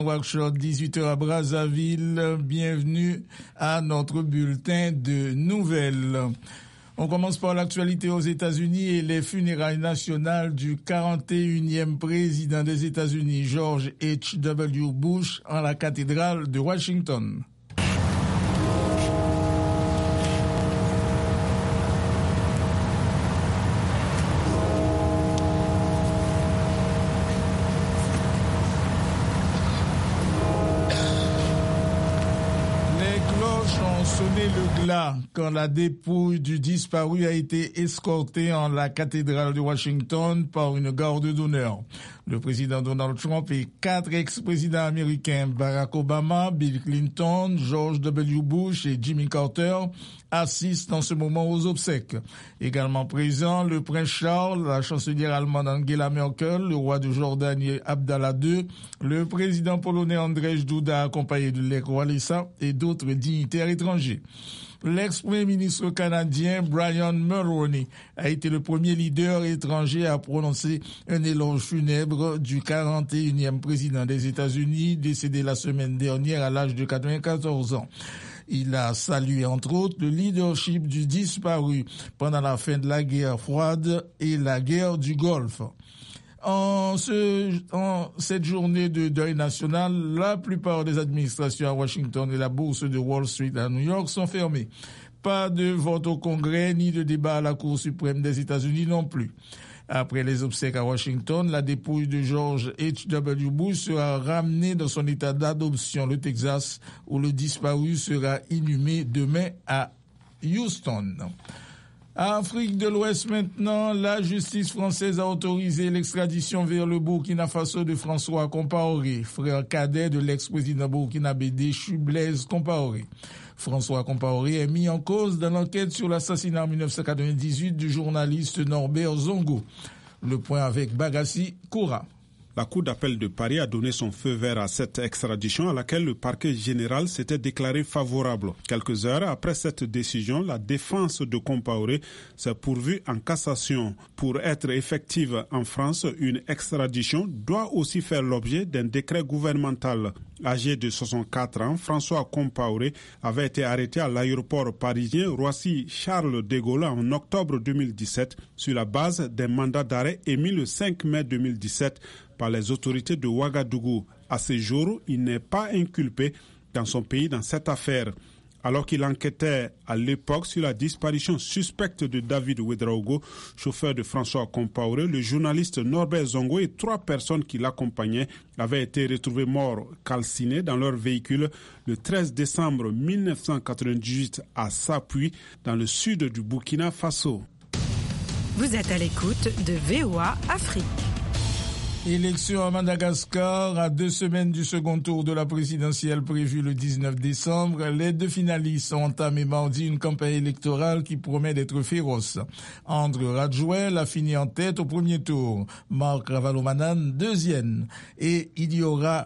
Nouakchott, 18h à Brazzaville. Bienvenue à notre bulletin de nouvelles. On commence par l'actualité aux États-Unis et les funérailles nationales du 41e président des États-Unis, George H.W. Bush, en la cathédrale de Washington. Le glas quand la dépouille du disparu a été escortée en la cathédrale de Washington par une garde d'honneur. Le président Donald Trump et 4 ex-présidents américains, Barack Obama, Bill Clinton, George W. Bush et Jimmy Carter, assistent en ce moment aux obsèques. Également présents, le prince Charles, la chancelière allemande Angela Merkel, le roi de Jordanie Abdallah II, le président polonais Andrzej Duda accompagné de Lech Walesa et d'autres dignitaires étrangers. L'ex-premier ministre canadien Brian Mulroney a été le premier leader étranger à prononcer un éloge funèbre du 41e président des États-Unis, décédé la semaine dernière à l'âge de 94 ans. Il a salué entre autres le leadership du disparu pendant la fin de la guerre froide et la guerre du Golfe. En cette journée de deuil national, la plupart des administrations à Washington et la bourse de Wall Street à New York sont fermées. Pas de vote au Congrès ni de débat à la Cour suprême des États-Unis non plus. Après les obsèques à Washington, la dépouille de George H.W. Bush sera ramenée dans son état d'adoption, le Texas, où le disparu sera inhumé demain à Houston. Afrique de l'Ouest maintenant, la justice française a autorisé l'extradition vers le Burkina Faso de François Compaoré, frère cadet de l'ex-président burkinabé déchu Blaise Compaoré. François Compaoré est mis en cause dans l'enquête sur l'assassinat en 1998 du journaliste Norbert Zongo. Le point avec Bagassi Koura. La Cour d'appel de Paris a donné son feu vert à cette extradition à laquelle le parquet général s'était déclaré favorable. Quelques heures après cette décision, la défense de Compaoré s'est pourvue en cassation. Pour être effective en France, une extradition doit aussi faire l'objet d'un décret gouvernemental. Âgé de 64 ans, François Compaoré avait été arrêté à l'aéroport parisien Roissy-Charles de Gaulle en octobre 2017 sur la base d'un mandat d'arrêt émis le 5 mai 2017 par les autorités de Ouagadougou. À ce jour, il n'est pas inculpé dans son pays dans cette affaire. Alors qu'il enquêtait à l'époque sur la disparition suspecte de David Ouedraogo, chauffeur de François Compaoré, le journaliste Norbert Zongo et 3 personnes qui l'accompagnaient avaient été retrouvés morts calcinés dans leur véhicule le 13 décembre 1998 à Sapuy, dans le sud du Burkina Faso. Vous êtes à l'écoute de VOA Afrique. Élection à Madagascar, à 2 semaines du second tour de la présidentielle prévue le 19 décembre, les 2 finalistes ont entamé mardi une campagne électorale qui promet d'être féroce. André Radjoel a fini en tête au premier tour, Marc Ravalomanane deuxième, et il y a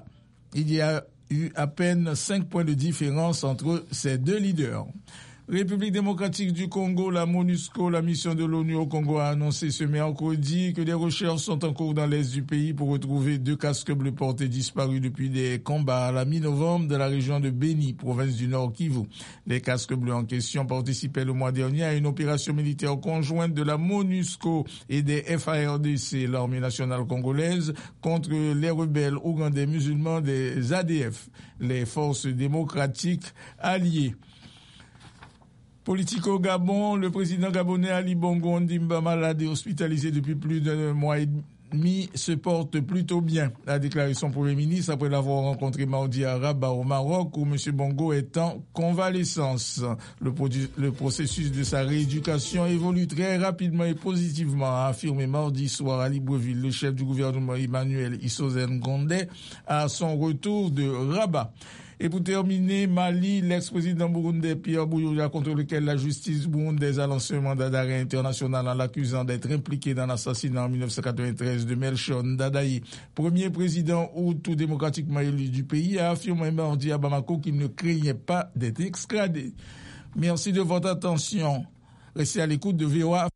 eu à peine 5 points de différence entre ces 2 leaders. République démocratique du Congo, la MONUSCO, la mission de l'ONU au Congo, a annoncé ce mercredi que des recherches sont en cours dans l'est du pays pour retrouver 2 casques bleus portés disparus depuis des combats à la mi-novembre dans la région de Beni, province du Nord Kivu. Les casques bleus en question participaient le mois dernier à une opération militaire conjointe de la MONUSCO et des FARDC, l'armée nationale congolaise, contre les rebelles ougandais musulmans des ADF, les forces démocratiques alliées. Politique au Gabon, le président gabonais Ali Bongo Ondimba, malade et hospitalisé depuis plus d'un mois et demi, se porte plutôt bien, a déclaré son Premier ministre après l'avoir rencontré mardi à Rabat au Maroc, où M. Bongo est en convalescence. Le processus de sa rééducation évolue très rapidement et positivement, a affirmé mardi soir à Libreville le chef du gouvernement Emmanuel Issozen Gondé à son retour de Rabat. Et pour terminer, Mali, l'ex-président burundais Pierre Buyoya, contre lequel la justice burundaise a lancé un mandat d'arrêt international en l'accusant d'être impliqué dans l'assassinat en 1993 de Melchior Ndadaye, premier président hutu démocratiquement élu du pays, a affirmé mardi à Bamako qu'il ne craignait pas d'être extradé. Merci de votre attention. Restez à l'écoute de VOA.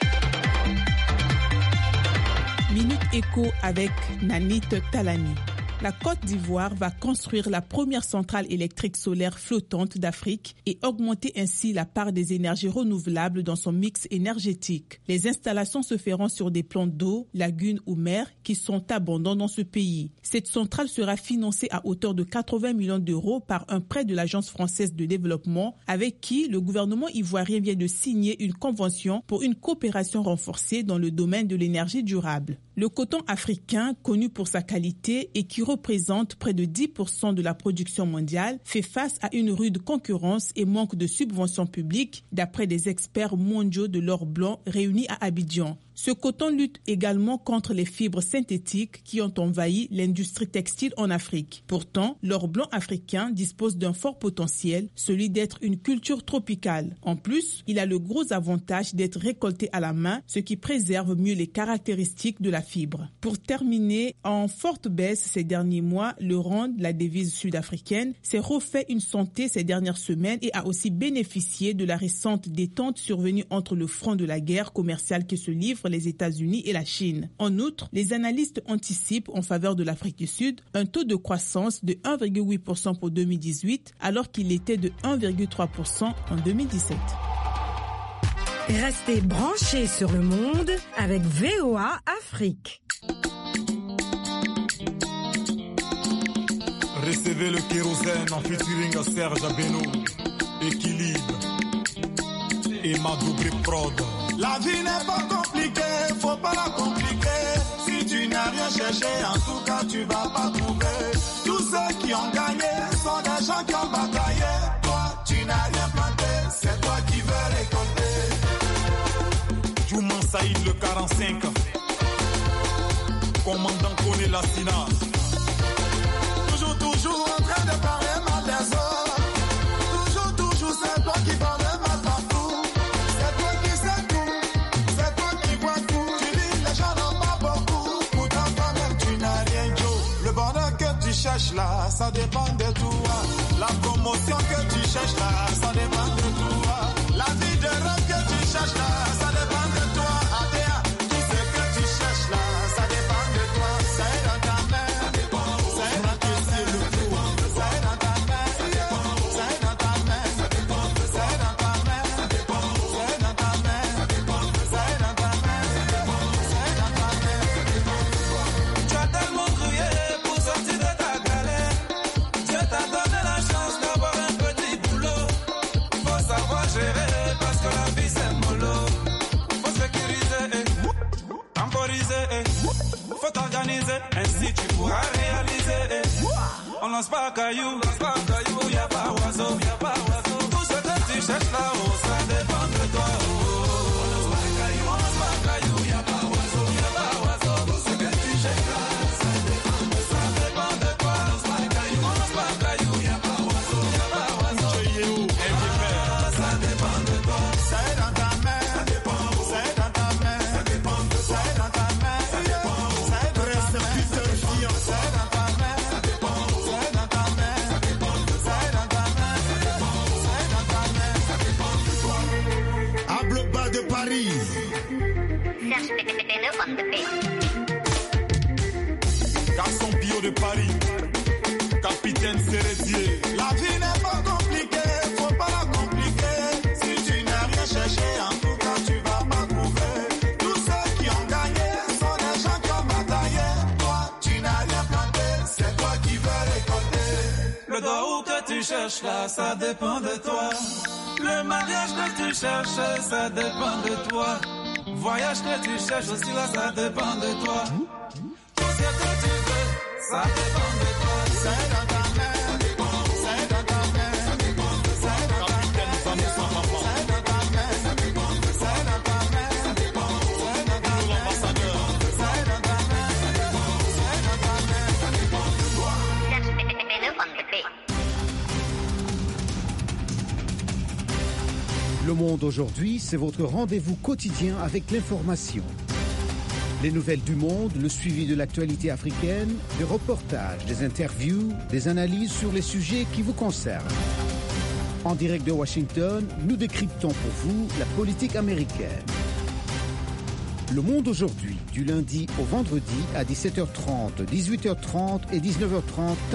Minute Écho avec Nanit Talani. La Côte d'Ivoire va construire la première centrale électrique solaire flottante d'Afrique et augmenter ainsi la part des énergies renouvelables dans son mix énergétique. Les installations se feront sur des plans d'eau, lagunes ou mers qui sont abondants dans ce pays. Cette centrale sera financée à hauteur de 80 millions d'euros par un prêt de l'Agence française de développement avec qui le gouvernement ivoirien vient de signer une convention pour une coopération renforcée dans le domaine de l'énergie durable. Le coton africain, connu pour sa qualité et qui représente près de 10% de la production mondiale, fait face à une rude concurrence et manque de subventions publiques, d'après des experts mondiaux de l'or blanc réunis à Abidjan. Ce coton lutte également contre les fibres synthétiques qui ont envahi l'industrie textile en Afrique. Pourtant, l'or blanc africain dispose d'un fort potentiel, celui d'être une culture tropicale. En plus, il a le gros avantage d'être récolté à la main, ce qui préserve mieux les caractéristiques de la fibre. Pour terminer, en forte baisse ces derniers mois, le rand, la devise sud-africaine, s'est refait une santé ces dernières semaines et a aussi bénéficié de la récente détente survenue entre le front de la guerre commerciale qui se livre les États-Unis et la Chine. En outre, les analystes anticipent en faveur de l'Afrique du Sud un taux de croissance de 1,8% pour 2018 alors qu'il était de 1,3% en 2017. Restez branchés sur le monde avec VOA Afrique. Recevez le kérosène en featuring à Serge Abeno, Équilibre et ma double prod. La vie n'est pas compliquée, faut pas la compliquer. Si tu n'as rien cherché, en tout cas tu vas pas trouver. Tous ceux qui ont gagné sont des gens qui ont bataillé. Toi, tu n'as rien planté, c'est toi qui veux récolter. Jouman Saïd le 45, commandant connaît la Sina. Toujours en train de parler mal des autres. Toujours, c'est toi qui parles mal partout. C'est toi qui sais tout, c'est toi qui vois tout. Tu dis les gens n'ont pas beaucoup, pourtant toi-même tu n'as rien, Joe. Le bonheur que tu cherches là, ça dépend de toi. La promotion que tu cherches là, ça dépend de toi. La vie de rêve que tu cherches là, ça dépend de toi. ADA, tout ce que tu cherches là, ça dépend de toi. C'est dans ta main, c'est dans ta main. Ainsi tu pourras réaliser. On lance pas caillou, où y a pas oiseau. Tout ce que tu cherches là-haut, ça dépend de toi. On lance pas caillou, y a pas oiseau. Tout ce que tu cherches là, ça dépend de toi. On lance pas caillou, y a pas oiseau. Ça dépend de toi. C'est dans ta main, c'est dans ta main, c'est dans ta main. Paris. Garçon bio de Paris, capitaine Cérésier. La vie n'est pas compliquée, faut pas la compliquer. Si tu n'as rien cherché, en tout cas tu vas pas trouver. Tous ceux qui ont gagné sont des gens qui ont bataillé. Toi, tu n'as rien planté, c'est toi qui veux récolter. Le doigt que tu cherches là, ça dépend de toi. Le mariage que tu cherches, ça dépend de toi. Voyage que tu cherches aussi là, ça dépend de toi. Tout ce que tu veux, ça dépend de toi. C'est dans ta main, c'est dans ta main, c'est dans ta main, c'est dans ta main, c'est dans ta main, c'est dans ta main, Le Monde aujourd'hui, c'est votre rendez-vous quotidien avec l'information. Les nouvelles du monde, le suivi de l'actualité africaine, des reportages, des interviews, des analyses sur les sujets qui vous concernent. En direct de Washington, nous décryptons pour vous la politique américaine. Le Monde aujourd'hui, du lundi au vendredi à 17h30, 18h30 et 19h30.